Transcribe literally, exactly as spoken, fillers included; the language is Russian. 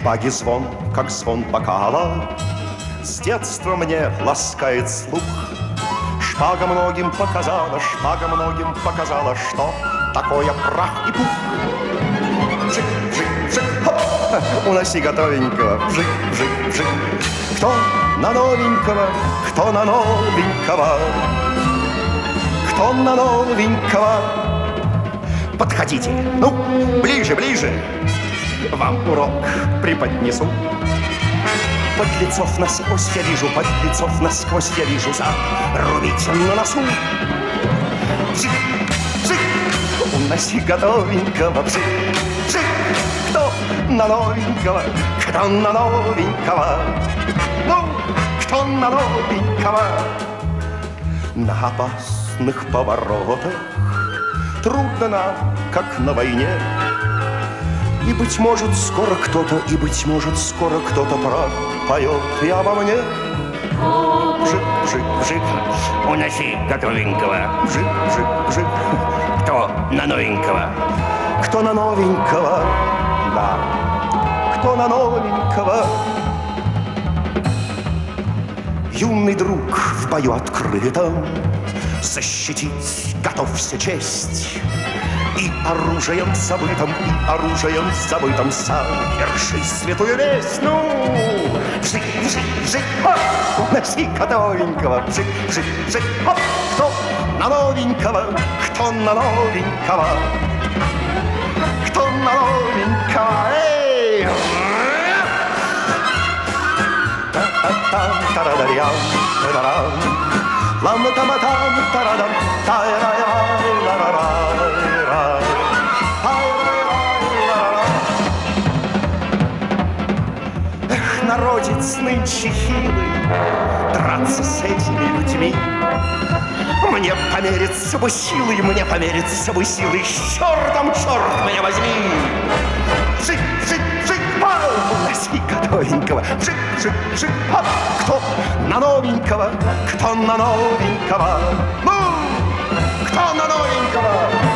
шпаги звон, как звон бокала, с детства мне ласкает слух. Шпага многим показала, шпага многим показала, что такое прах и пух. Вжик, вжик, вжик, хоп, уноси готовенького, вжик, вжик, вжик. Кто на новенького, кто на новенького, кто на новенького. Подходите, ну, ближе, ближе, вам урок преподнесу. Подлецов насквозь я вижу, подлецов насквозь я вижу, зарубите на носу. Вжик, вжик, уноси готовенького, вжик, вжик. Кто на новенького, кто на новенького, ну, кто на новенького. На опасных поворотах трудно нам, как на войне. И, быть может, скоро кто-то, и, быть может, скоро кто-то пропоет и обо мне. Вжик, вжик, вжик, Уноси готовенького. вжик, вжик, вжик. Кто на новенького? Кто на новенького, да, кто на новенького. Юный друг в бою открытом, защитить готовься честь. И оружием забытым, и оружием забытым соверши святую весть. Ну, вжик, вжик, вжик, хоп, уноси готовенького, вжик, вжик, вжик, хоп. Кто на новенького, кто на новенького, кто на новенького, эй! Та-та-та-та-ра-ра-рям, та-ра-рам, лам-та-ма-там, та-ра-дам, та-ра-ра-ра-ра-ра. Эх, народец нынче хилый, драться с этими людьми. Мне помериться бы силой, мне помериться бы силой, с чертом, черт меня возьми. Вжик, вжик, вжик, пау, уноси готовенького, вжик, вжик, вжик, хоп. Кто на новенького, кто на новенького, ну, кто на новенького.